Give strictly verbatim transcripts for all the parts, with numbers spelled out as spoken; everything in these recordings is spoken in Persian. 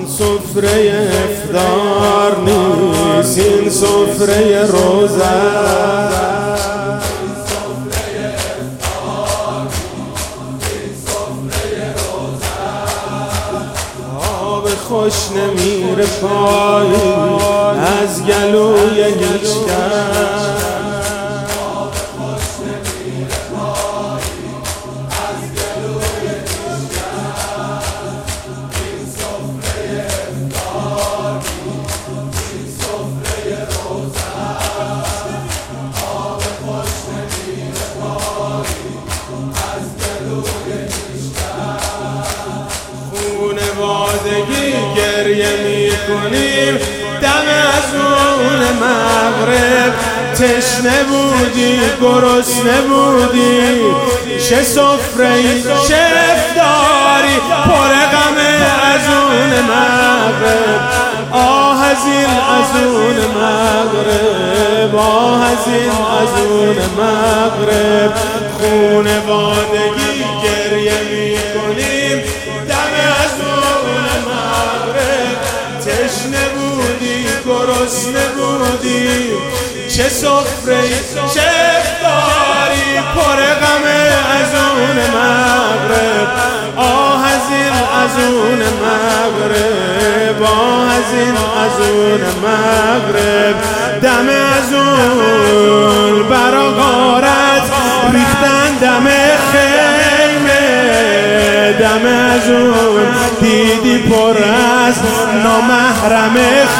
سفره افطار نیست، این سفره روزه. آب خوش نمیره پایین از گلوی هیچ کس. خونوادگی گریه میکنیم دم از اون مغرب. تشنه بودی گرسنه بودی، چه سفره‌ای چه افطاری پر غمه از اون مغرب. آه از این از اون مغرب، آه از این از اون مغرب. خونوادگی گریه میکنیم دم از اون مغرب. تشنه بودی گرسنه بودی، چه سفره‌ای چه افطاری پر غمه از اون مغرب. آه از این از اون مغرب، آه از این از اون مغرب. دم از اون برا غارت ریختن دم خیمه. دم از اون دیدی پر از نامحرم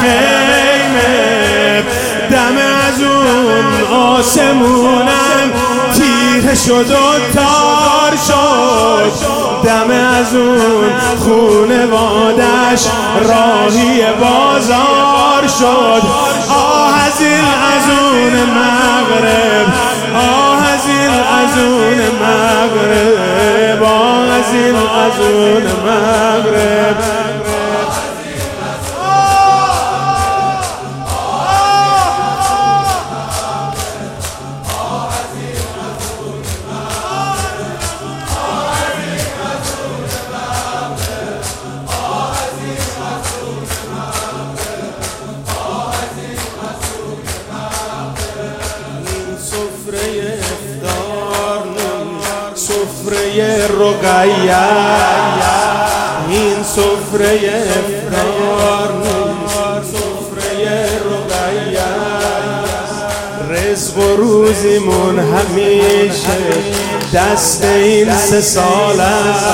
خیمه. دم از اون آسمونم تیره شد و تار شد. دم از اون خونوادش راهی بازار شد. آه از این از اون مغرب، آه از این از اون مغرب، آه از این از اون مغرب. سفره افطار نیست، سفره رقیه. این سفره افطار نیست، سفره رقیه. رزق و روزیمون همیشه دست این سه ساله.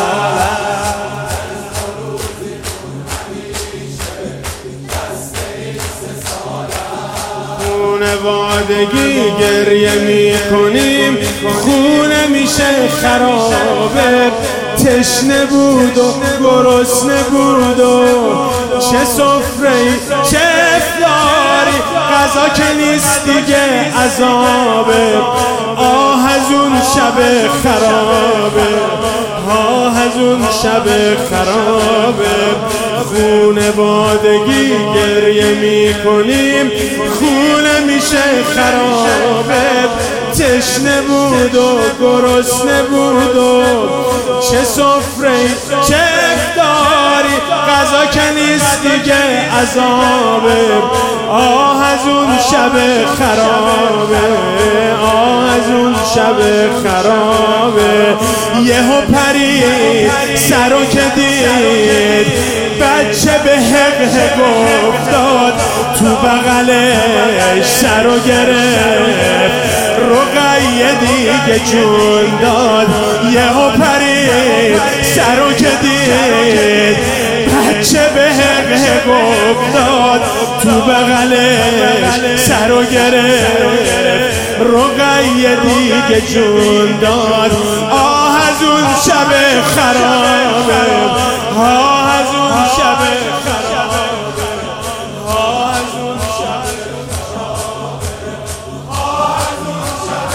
خونوادگی گریه میکنیم خونه میشه خرابه. تشنه بود و گرسنه بود و چه سفره‌ای چه افطاری. غذا که نیست دیگه عذابه. آه از اون شب خرابه، آه از اون شب خرابه. خونوادگی گریه میکنیم خونه میشه خرابه. تشنه بود و گرسنه بود و چه سفره‌ای چه افطاری. غذا که نیست دیگه عذابه. آه از اون شب خرابه، آه از اون شب خرابه. یهو پرید سرو که دید بچه به حق حق افتاد. تو بغلش سرو گرفت رقیه دیگه جون داد. یهو پرید سرو که دید بچه به حق حق افتاد. تو بغلش سرو گرفت رقیه دیگه جون داد. آه از اون شب خرابه، آه از اون شب خرابه، آه از اون شب خرابه، آه از اون شب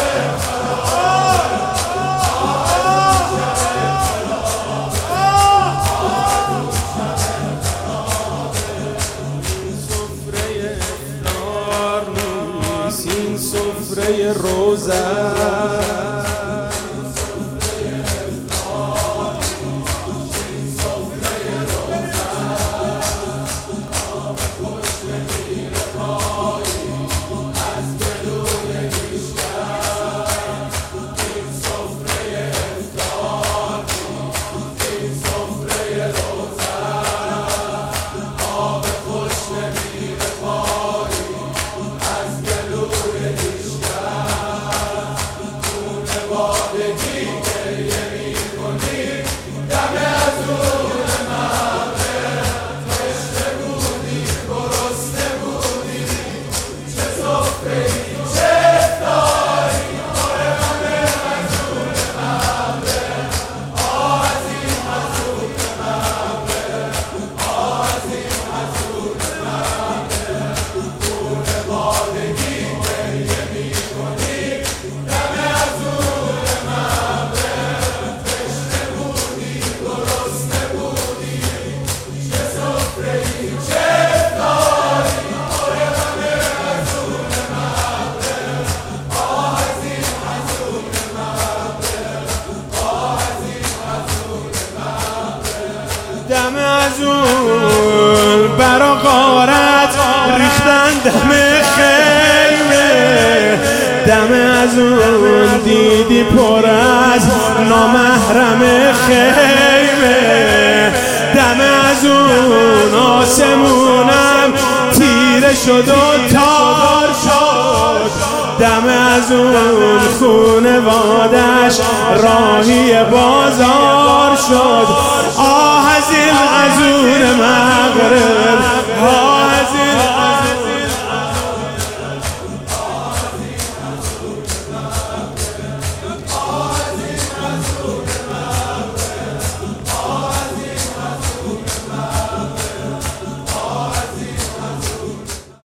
سفره روزه. اون برا غارت ریختن دم خیمه، دم از اون دیدی پر از نامحرم خیمه، دم از اون آسمونم تیره شد و تار شد، دم از اون خونوادش راهی بازار شد. آه از این از اون من